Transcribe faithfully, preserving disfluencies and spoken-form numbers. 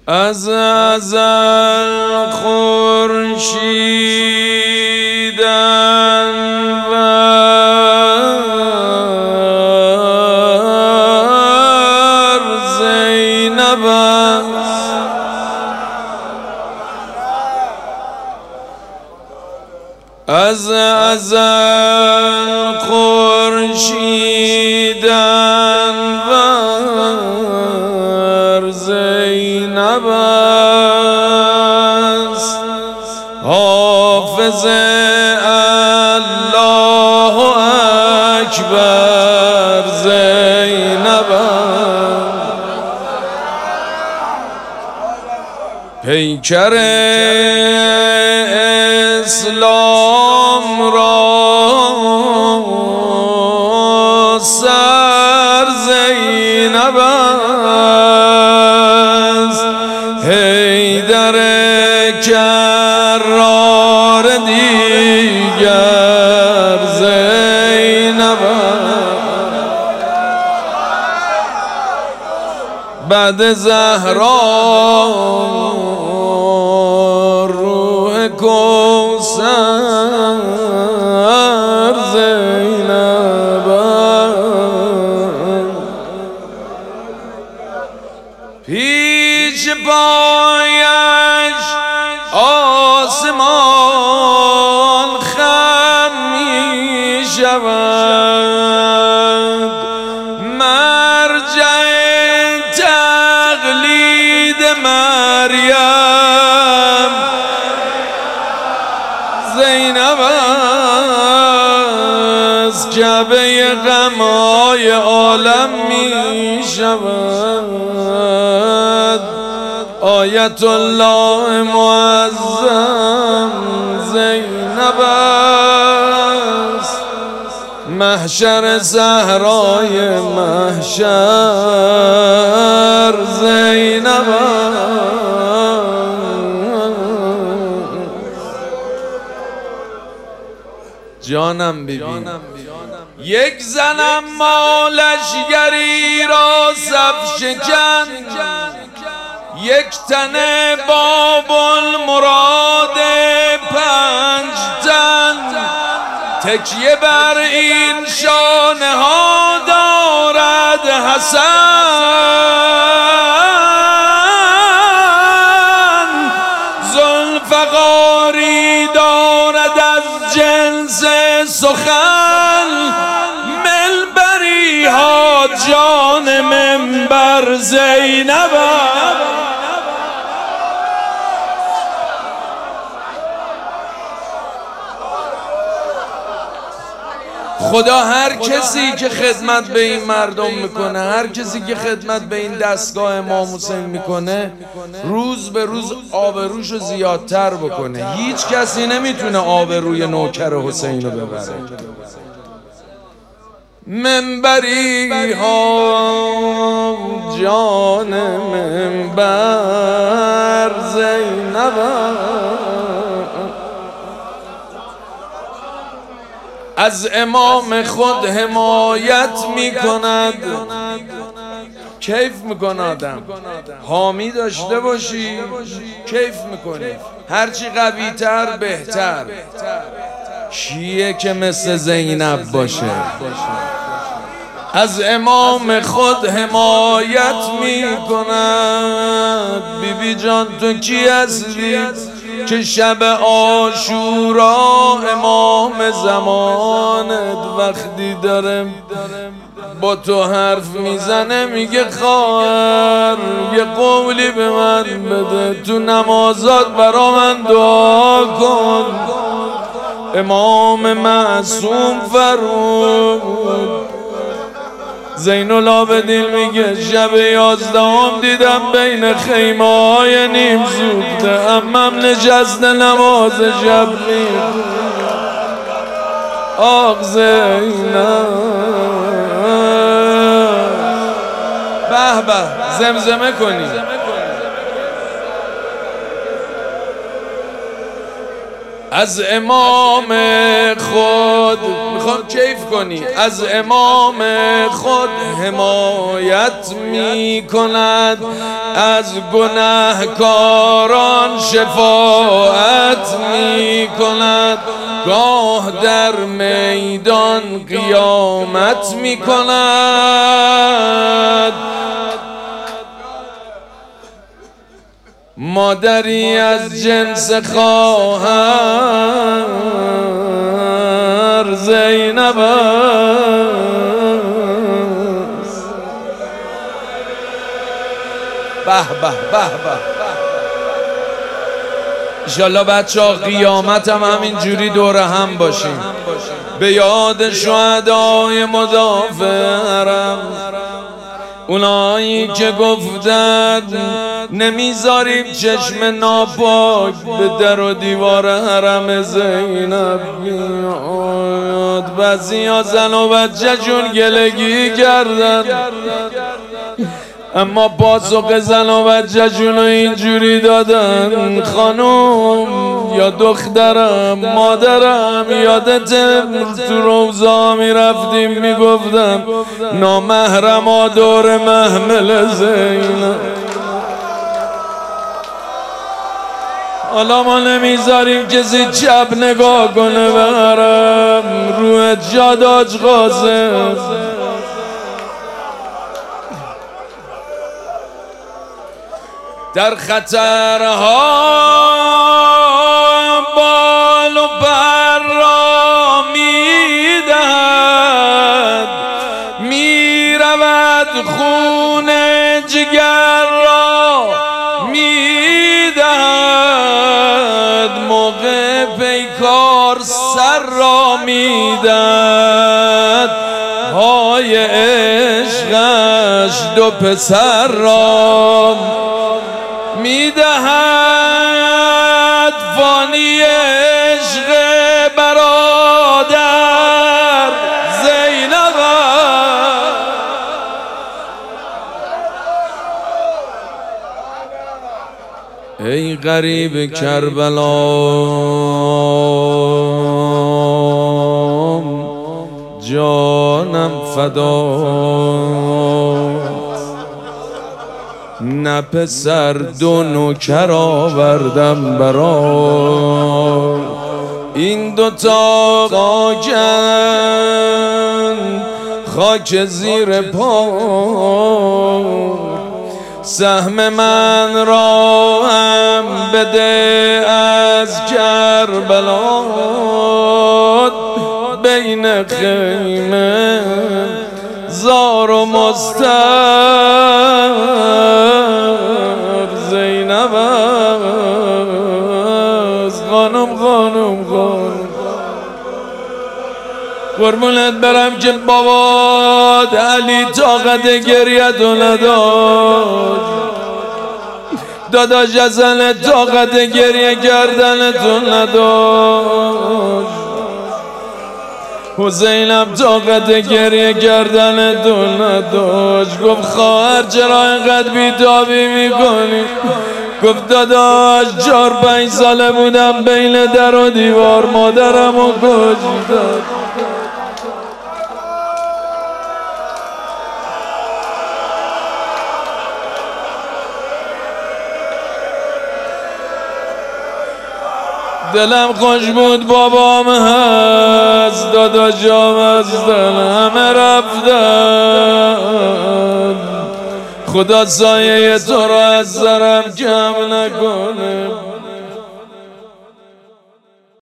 از ازل خورشید انور زینب است، از ازل خورشید انور زینب است، حافظ الله اکبر زینب است، پیکر اسلام را سر زینب است، حیدر کرار دیگر زینب است، بعد زهرا روح کوثر زینب است، پیش پایش آسمان خم می شود، مرجع تقلید مریم زینب است، کعبه غم‌های عالم می شود، آیت الله معظم زینب است، محشر صحرای محشر زینب است، جانم ببین یک زنم مالشگری را صف شکن، یک تنه باب المراد پنج تن، تکیه بر این شانه ها دارد حسن، ذوالفقاری دارد از جنس سخن، ملبری ها جان منبر زینب است، خدا هر کسی که خدمت به این مردم میکنه، هر کسی که خدمت به این دستگاه امام حسین میکنه، روز به روز آبروشو زیادتر بکنه. هیچ کسی نمیتونه آبروی نوکر حسین رو ببره. منبری ها جان منبر زینب از امام خود حمایت میکند. کیف میکنه آدم، حامی داشته باشی کیف میکنی، هرچی قوی تر بهتر. کیه که مثل زینب باشه؟ از امام خود حمایت میکند. بی بی جان تو کی هستی که شب عاشورا امام زمانت وقتی داره با تو حرف میزنه میگه خواهر یه قولی به من بده، تو نمازات برا من دعا کن. امام معصوم فرمود. زین العابدین میگه شب یازدهم دیدم بین خیمه های نیم سوخته عمم نشسته نماز شب میخونه. آق زینب به به زمزمه کنی. از امام خود میخوام کیف کنی، از امام خود حمایت میکند، از گناهکاران شفاعت میکند، گاه در میدان قیامت میکند. مادری از جنس خواهر زینب است. به به به به. انشالله بچه ها قیامت هم همین جوری دور هم باشیم، به یاد شهدای مدافع حرم، اونایی که گفتند نمیذاریم چشم ناپاک به در و دیوار حرم زینب بیاد. بعضیا زن و بچه جون گلگی کردن، اما پاسخ زن و بچه جون اینجوری دادن: خانوم یا دخترم، مادرم، یادت تو روزا میرفتیم میگفتم نامحرما دور محمل زینب. حالا ما نمیذاریم کسی چپ نگاه کنه برم روی جاداج قاسم. در خطرها بال و پر را میدهد، میرود خون جگر را میدهد، موقع پیکار سر را میدهد، های عشقش دو پسر را میدهد. فانی عشق برادر زینب، ای غریب کربلا جانم فدات، نه پسر دو نوکر آوردم برات، این دوتا خاکن خاک زیر پا، سهم من را هم بده از کربلا، بین خیمه زار و مستر زینب است. خانم خانم خانم قربونت برم که بابا علی طاقت گریتو نداشت، داداش حسن طاقت گریه کردنتو نداشت، حسینم طاقت گریه کردنتو نداشت. گفت خواهر چرا اینقدر بیتابی میکنی؟ گفت داداش چهار پنج ساله بودم بین در و دیوار مادرم و کشیدن. دلم خوش بود بابام هست، داداشام هستن، همه رفتن، خدا سایه تو را از سرم کم نکنه.